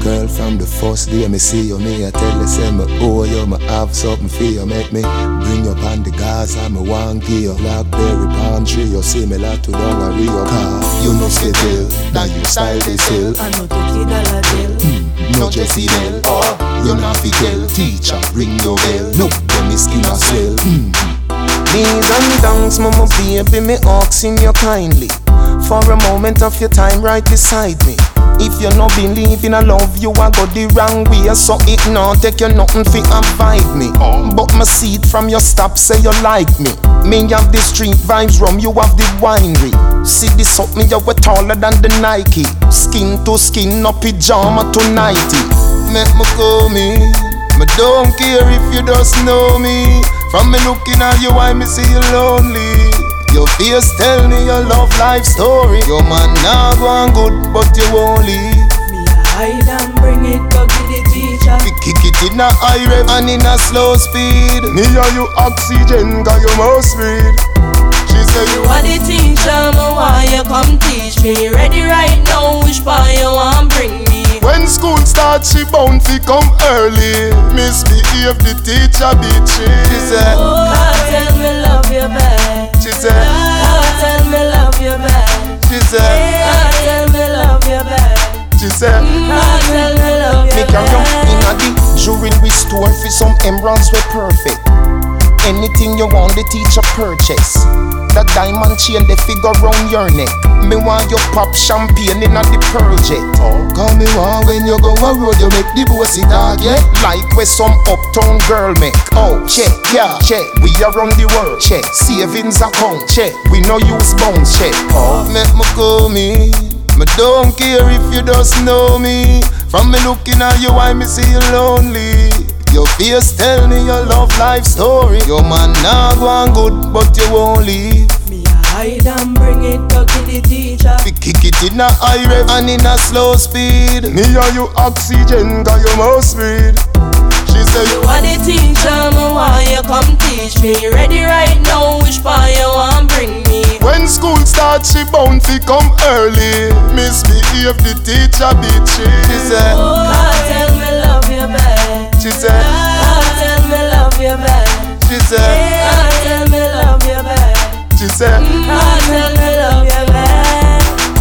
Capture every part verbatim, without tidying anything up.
girl from the first day me see you, me I tell you say me owe you, me have something for you. Make me bring you on the Gaza, me want give you blackberry palm tree. You see me like to down a Rio car. You know say tell, that you style this hill. I know to kid a la jail. Mm, no Jesse Bell, oh, you not fi tell. Teacher, ring your bell. No, then me skin a swell. Mm. Knees and thanks, mama baby, me asking you kindly for a moment of your time right beside me. If you no believe in a love, you a go the wrong way. So it not take you nothing fi avoid me. But my seat from your stop say you like me. Me have the street vibes rum, you have the winery. See this up, me you way taller than the Nike. Skin to skin, no pyjama to nighty. Make me go me, me don't care if you just know me. From me looking at you, I me see you lonely. Your face tell me your love life story. Your man now going good, but you won't leave. Me a hide and bring it back to the teacher. We kick it in a high rev and in a slow speed. Me and you oxygen, cause you must breathe. She say You are the teacher, me want you come teach me. Ready right now, which part you want bring me? when school starts, she bound fi come early. Misbehave, the teacher bitchy. She said, oh, tell me love you back. She said, oh, tell me love you back. She said, oh, tell me love you back. She said, oh, tell me love you me carry back. on in a the jewelry store for some emeralds we perfect. Anything you want, the teacher purchase. That diamond chain, the figure round your neck. Me want you pop champagne in a the project. oh, call me one when you go a road, you make the bossy dog, yeah? Like where some uptown girl make. Oh, check, yeah, check. We are on the world, check. Savings account, check. We no use bounce, check. Oh, make me call me. Me don't care if you just know me. From me looking at you, I me see you lonely. Your face tell me your love life story. Your man now going good, but you won't leave. Me a hide and bring it back to the teacher. We kick it in a high rev and in a slow speed. Me and you oxygen, cause you must breathe. She say You are the teacher, me want you come teach me. Ready right now, which part you want bring me? when school starts, she bound fi come early. Misbehave, the teacher bitchy. She said, Oh, tell me love you back. She said, Oh, tell me love you back. She said, Oh, tell me love you back. She said, Oh, tell me love you back.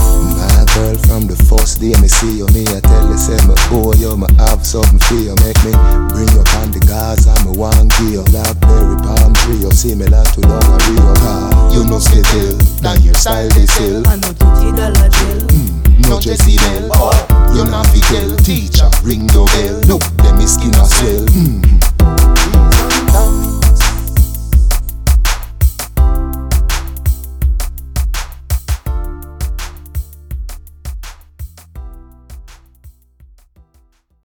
my girl from the first day me see you, me I tell you say me owe you, me have something for you. Make me bring you on the Gaza, me want give you blackberry palm tree. You see me like to down a Rio car. You know stay till, that your style is hill. I know to kid a la jail. No Jesse Bell, oh, you not fi tell. Teacher, ring your bell. Look, them is skin a swell. Mm.